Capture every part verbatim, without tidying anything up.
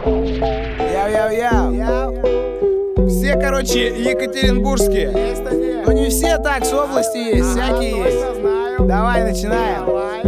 Яу-яу-яу. Все, короче, екатеринбургские. Но не все так, с области есть, всякие есть. Давай, начинаем.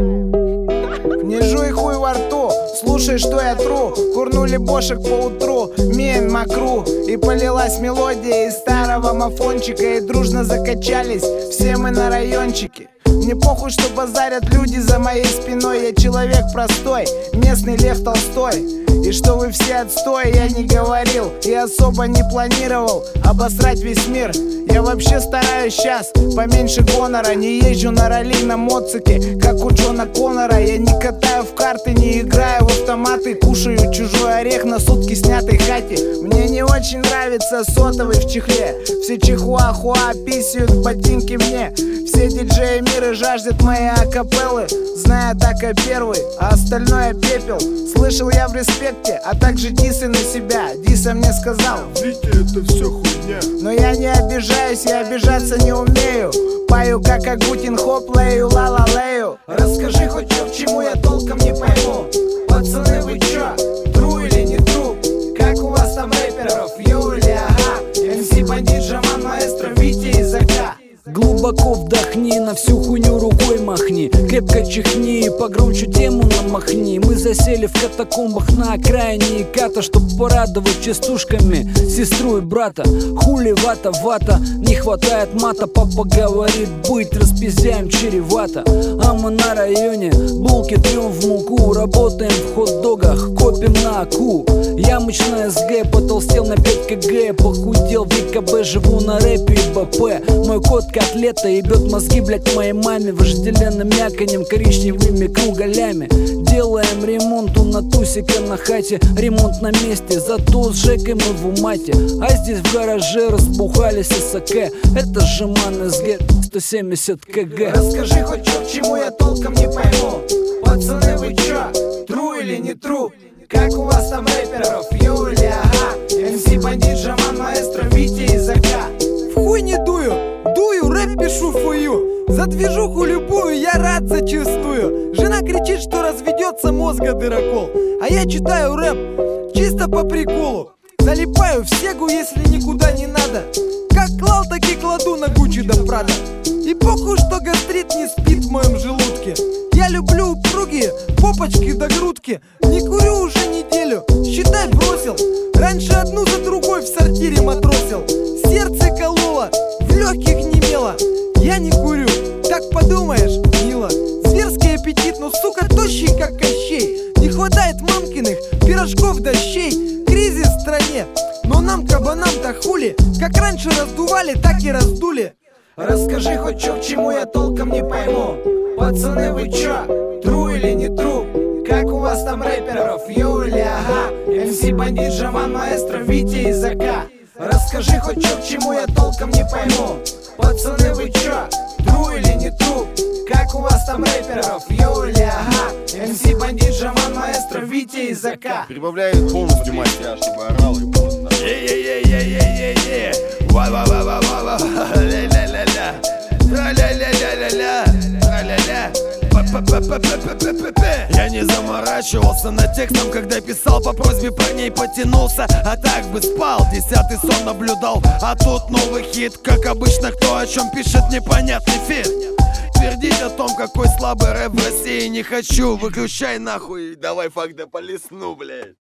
Не жуй хуй во рту, слушай, что я тру. Курнули бошек по утру, мен макру. И полилась мелодия из старого мафончика. И дружно закачались все мы на райончике. Мне похуй, что базарят люди за моей спиной. Я человек простой, местный Лев Толстой. И что вы все отстой, я не говорил и особо не планировал обосрать весь мир. Я вообще стараюсь сейчас поменьше гонора. Не езжу на ралли на моцике, как у Джона Коннора. Я не катаю в карты, не играю в автоматы. Кушаю чужой орех на сутки снятой хате. Мне не очень нравится сотовый в чехле. Все чихуахуа писают в ботинки мне. Все диджеи мира жаждут мои акапеллы, зная так и первый, а остальное пепел. Слышал я в респекте, а также дисы на себя. Диса мне сказал: Витя, это все хуйня. Но я не обижаюсь, я обижаться не умею. Пою как Агутин, хоп, лею, ла-ла-лею. Расскажи хоть чё, к чему я толком не пойму. Пацаны, вы чё, тру или не тру? Как у вас там рэперов, йоу или ага? эм си Бандит, Жаман, Маэстро, Витя и Зака. Глубоко вдохни, на всю хуйню рукой махни. Крепко чихни, погромче тему намахни. Мы засели в катакомбах на окраине Иката, чтоб порадовать частушками сестру и брата. Хули вата, вата, не хватает мата. Папа говорит, быть распиздяем чревато. А мы на районе, булки трем в муку. Работаем в хот-догах, копим на аку. Ямочная СГ, потолстел на пять килограмм. Похудел в ЕКБ, живу на рэпе и БП. Мой кот котлета ебет мозги, блять, моей маме вожделенным мяканем, коричневыми кругалями. Делаем ремонт у Натусика на хате. Ремонт на месте, зато с Жекой мы в умате. А здесь в гараже разбухались СК. Это же Жаман СГ сто семьдесят килограмм. Расскажи хоть чё, к чему я толком не пойму. Пацаны, вы чё, тру или не тру? Как у вас там рэперов, йоу или ага? эм си Бандит, Жаман, Маэстро, Витя и Зака. В хуй не дую, дую, рэп пишу фую. За движуху любую я рад зачастую. Жена кричит, что разведется, мозга дырокол. А я читаю рэп чисто по приколу. Залипаю в сегу, если никуда не надо. Как клал, так и кладу на Гуччи да Прада. И похуй, что гастрит не спит в моем желудке. Я люблю упругие попочки до грудки. Не курю уже неделю, считай бросил. Раньше одну за другой в сортире матросил. Сердце кололо, в легких немело. Я не курю, так подумаешь, мило. Зверский аппетит, но сука тощий как Кощей. Не хватает мамкиных пирожков да щей. Кризис в стране, но нам кабанам-то хули. Как раньше раздували, так и раздули. Расскажи хоть чё, к чему я толком не пойму. Пацаны, вы чё, тру или не тру? Как у вас там рэперов, йоу или ага? эм си Бандит, Жаман, Маэстро, Витя и Зака. Расскажи хоть чё, к чему я толком не пойму. Пацаны, вы чё, тру или не тру? Как у вас там рэперов, йоу или ага? эм си Бандит, Жаман, Маэстро, Витя и Зака. Прибавляй полностью мастера, чтобы орал и было. Е-е-е-е-е-е-е. Ва-ва-ва-ва-ва-ва. Ля-ля-ля-ля. Тра-ля-ля-ля-ля-ля. Тра-ля-ля. П-п-п-п-п-п-п. Я не заморачивался над текстом, когда писал, по просьбе парней потянулся. А так бы спал, десятый сон наблюдал. А тут новый хит, как обычно, кто о чем пишет, непонятный фит. Твердить о том, какой слабый рэп в России не хочу. Выключай нахуй, давай факт да полесну, блядь.